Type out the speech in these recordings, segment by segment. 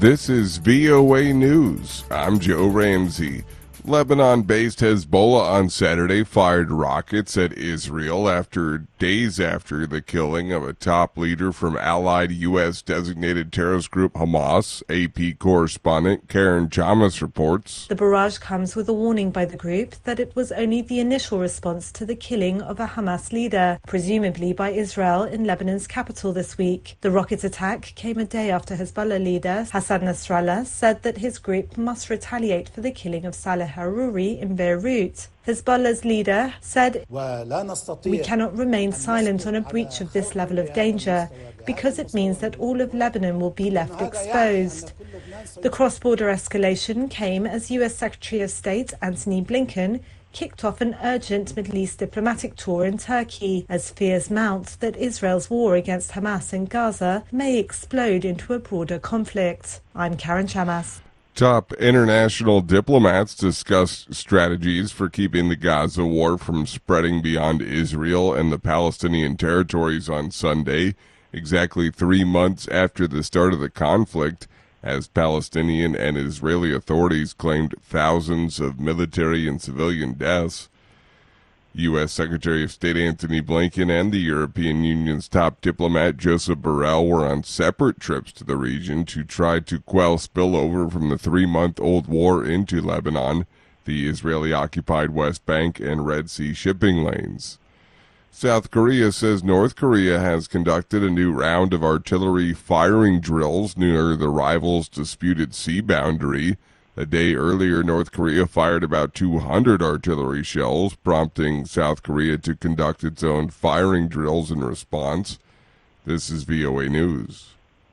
This is VOA News. I'm Joe Ramsey. Lebanon-based Hezbollah on Saturday fired rockets at Israel days after the killing of a top leader from allied U.S. designated terrorist group Hamas. AP correspondent Karen Chamas reports. The barrage comes with a warning by the group that it was only the initial response to the killing of a Hamas leader, presumably by Israel in Lebanon's capital this week. The rocket attack came a day after Hezbollah leader Hassan Nasrallah said that his group must retaliate for the killing of Saleh Haruri in Beirut. Hezbollah's leader said, "We cannot remain silent on a breach of this level of danger because it means that all of Lebanon will be left exposed." The cross-border escalation came as U.S. Secretary of State Antony Blinken kicked off an urgent Middle East diplomatic tour in Turkey as fears mount that Israel's war against Hamas in Gaza may explode into a broader conflict. I'm Karen Chamas. Top international diplomats discussed strategies for keeping the Gaza war from spreading beyond Israel and the Palestinian territories on Sunday, exactly 3 months after the start of the conflict, as Palestinian and Israeli authorities claimed thousands of military and civilian deaths. U.S. Secretary of State Antony Blinken and the European Union's top diplomat Joseph Borrell were on separate trips to the region to try to quell spillover from the 3-month-old war into Lebanon, the Israeli-occupied West Bank, and Red Sea shipping lanes. South Korea says North Korea has conducted a new round of artillery firing drills near the rivals' disputed sea boundary. A day earlier, North Korea fired about 200 artillery shells, prompting South Korea to conduct its own firing drills in response. This is VOA News.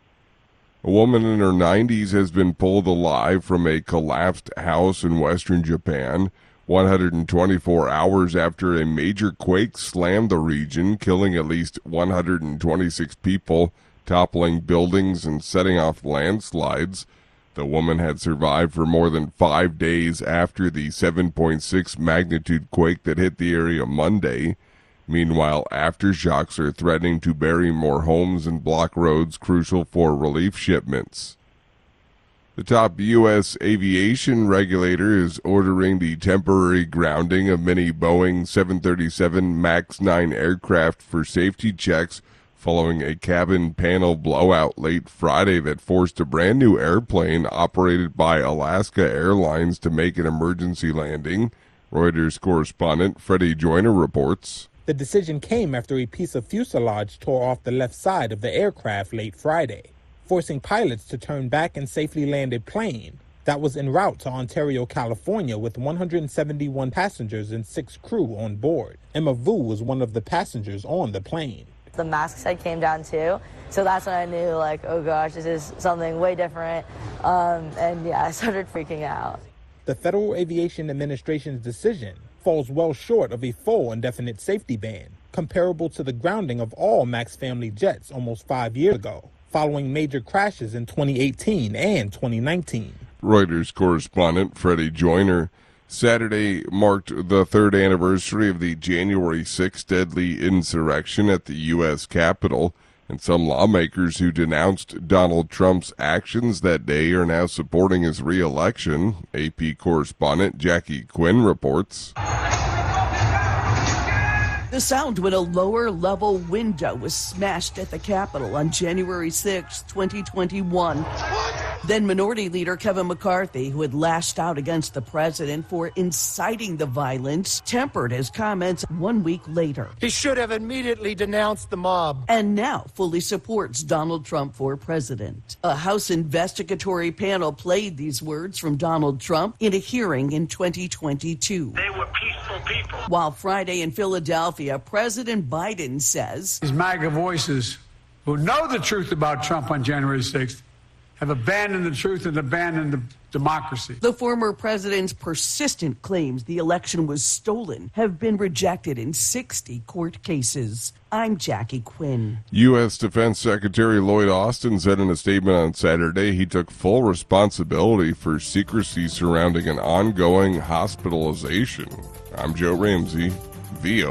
A woman in her 90s has been pulled alive from a collapsed house in western Japan 124 hours after a major quake slammed the region, killing at least 126 people, toppling buildings and setting off landslides. The woman had survived for more than 5 days after the 7.6 magnitude quake that hit the area Monday. Meanwhile, aftershocks are threatening to bury more homes and block roads crucial for relief shipments. The top U.S. aviation regulator is ordering the temporary grounding of many Boeing 737 MAX 9 aircraft for safety checks following a cabin panel blowout late Friday that forced a brand new airplane operated by Alaska Airlines to make an emergency landing. Reuters correspondent Freddie Joyner reports. The decision came after a piece of fuselage tore off the left side of the aircraft late Friday, forcing pilots to turn back and safely land a plane that was en route to Ontario, California, with 171 passengers and 6 crew on board. Emma Vu was one of the passengers on the plane. The mask side came down too, so that's when I knew, like, oh gosh, this is something way different, and yeah, I started freaking out. The Federal Aviation Administration's decision falls well short of a full indefinite safety ban, comparable to the grounding of all MAX family jets almost 5 years ago, following major crashes in 2018 and 2019. Reuters correspondent Freddie Joyner. Saturday marked the 3rd anniversary of the January 6th deadly insurrection at the U.S. Capitol, and some lawmakers who denounced Donald Trump's actions that day are now supporting his re-election. AP correspondent Jackie Quinn reports. The sound when a lower-level window was smashed at the Capitol on January 6, 2021. Then Minority Leader Kevin McCarthy, who had lashed out against the president for inciting the violence, tempered his comments 1 week later. He should have immediately denounced the mob. And now fully supports Donald Trump for president. A House investigatory panel played these words from Donald Trump in a hearing in 2022. They were peaceful people. While Friday in Philadelphia, President Biden says, these MAGA voices who know the truth about Trump on January 6th have abandoned the truth and abandoned the democracy. The former president's persistent claims the election was stolen have been rejected in 60 court cases. I'm Jackie Quinn. U.S. Defense Secretary Lloyd Austin said in a statement on Saturday he took full responsibility for secrecy surrounding an ongoing hospitalization. I'm Joe Ramsey, VOA.